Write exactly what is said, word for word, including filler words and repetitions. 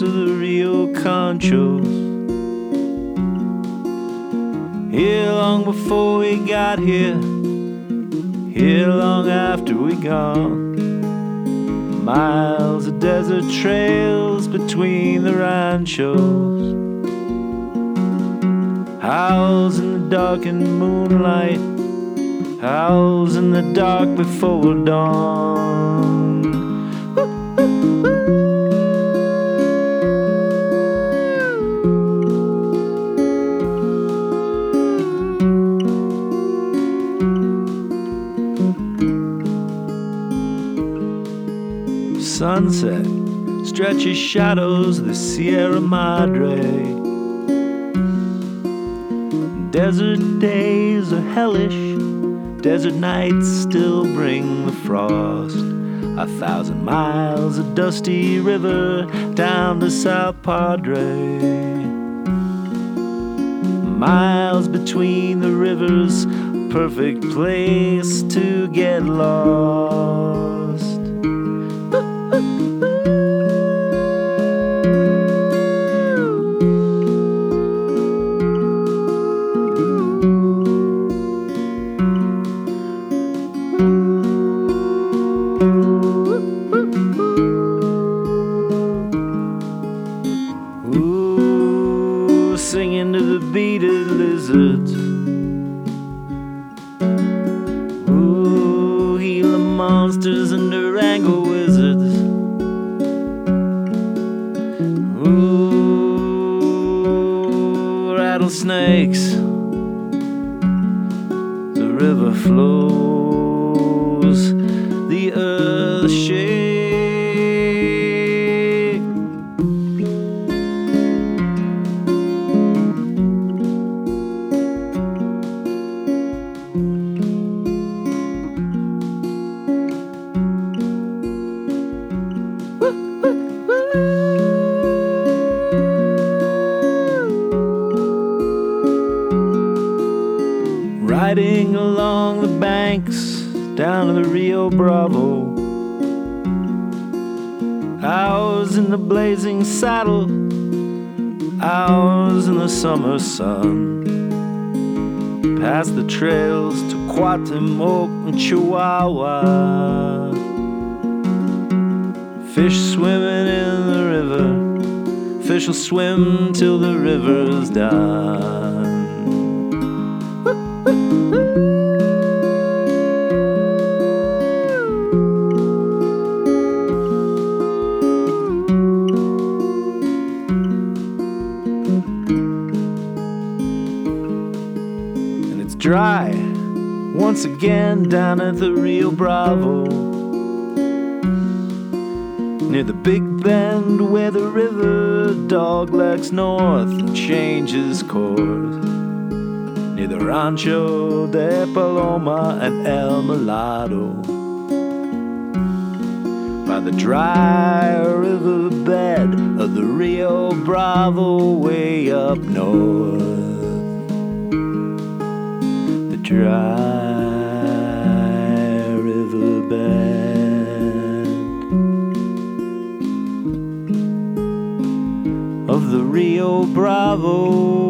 banks of the Rio Conchos. Here long before we got here, here long after we gone. Miles of desert trails between the ranchos. Howls in the darkened moonlight, howls in the dark before dawn. Sunset stretches shadows of the Sierra Madre. Desert days are hellish, desert nights still bring the frost. A thousand miles of dusty river down to South Padre. Miles between the rivers, perfect place to get lost. Ooh, singing to the beaded lizards. Ooh, Gila monsters and Durango wizards. Ooh, rattlesnakes. The river flows, the earth shakes. Riding along the banks down to the Rio Bravo. Hours in the blazing saddle, hours in the summer sun. Past the trails to Cuauhtemoc and Chihuahua. Fish swimming in the river, fish will swim till the river's done. Dry once again down at the Rio Bravo, near the Big Bend where the river doglegs north and changes course, near the Rancho de Paloma and El Mulatto, by the dry riverbed of the Rio Bravo way up north. Dry riverbed of the Rio Bravo.